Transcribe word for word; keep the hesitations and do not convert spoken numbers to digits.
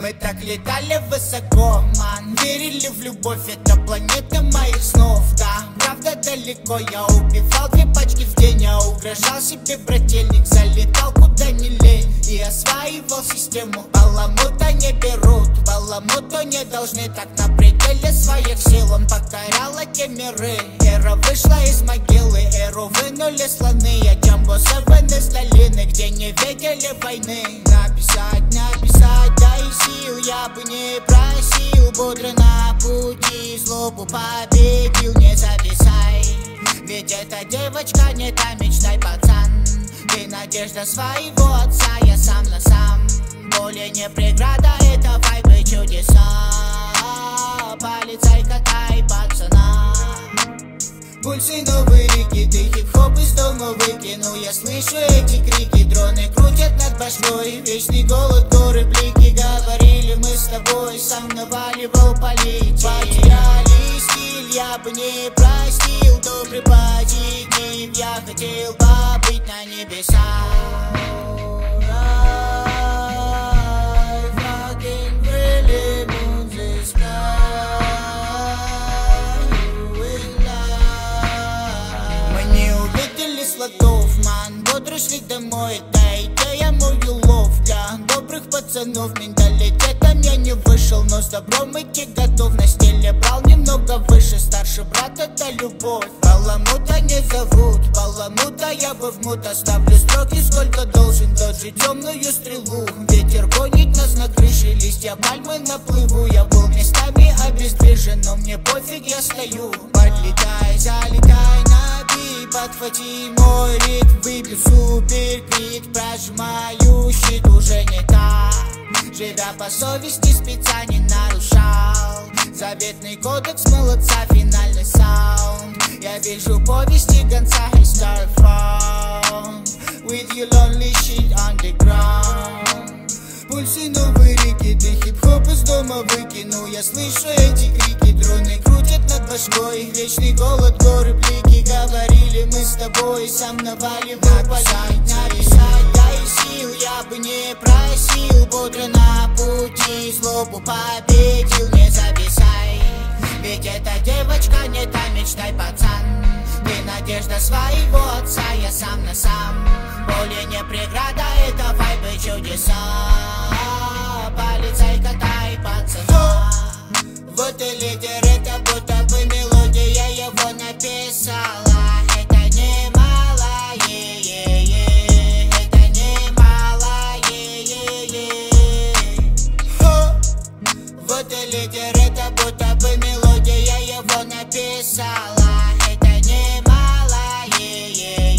Мы так летали высоко, ман, верили в любовь, это планета моих снов. Да, правда далеко, я убивал две пачки в день. Я угрожал себе, брательник, залетал куда не лень. И осваивал систему, баламута не берут. Баламуту не должны так на пределе своих сил. Он покорял эти миры, эра вышла из могилы. Эру вынули слоны, я Джамбо Севен из долины, где не видели войны. Написать, написать, дай сил, я бы не просил. Бодро на пути, злобу победил, не зависай. Ведь эта девочка не та, мечтай, пацан. Ты надежда своего отца, я сам на сам. Более не преграда, это вайбы чудеса. Полицай, катай пацана. Пульсы, новые реки, ты хип-хоп из дома выкинул. Я слышу эти крики, дроны крутят над башкой. Вечный голод, горы, блики, говорили мы с тобой. Сам наваливал политик. Потеряли стиль, я бы не простил. Добрый позитив, я хотел побыть на небесах. Ман, бодро шли домой, это идея мою лов. Для добрых пацанов менталитетом я не вышел, но с добром идти готов. На стиле брал немного выше, старший брат это любовь. Баламута не зовут, баламута я бы в мут. Оставлю строки сколько должен, доджи темную стрелу. Ветер гонит нас на крыше, листья пальмы на плыву. Я был местами обездвижен, но мне пофиг, я стою. Подлетай, залетай на бит, подхвати мой ритм, выбью супер крик. Прожимаю щит, уже не так. Живя по совести, спеца не нарушал. Заветный кодекс молодца, финальный саунд. Я вижу повести гонца и Starfront. With your lonely shit on the ground. Пульсы, новые реки, ты хип-хоп из дома выкинул. Я слышу эти крики, дроны крутят над башкой. Вечный голод, горы, блики, говорили мы с тобой. Сам наваливал полить. Написать, дай сил, я бы не просил. Бодро на пути, злобу победил, не зависай. Ведь эта девочка не та, мечтай, пацан. Ты надежда своего отца, я сам на сам. Более не преграда, это вайбы чудеса. Полицай, катай пацана. Вот и лидер, это будто бы мелодия его написала. Это немало, е-е-е. Это немало, е-е-е. Вот и лидер, это будто бы мелодия его написала. Это немало, е-е-е.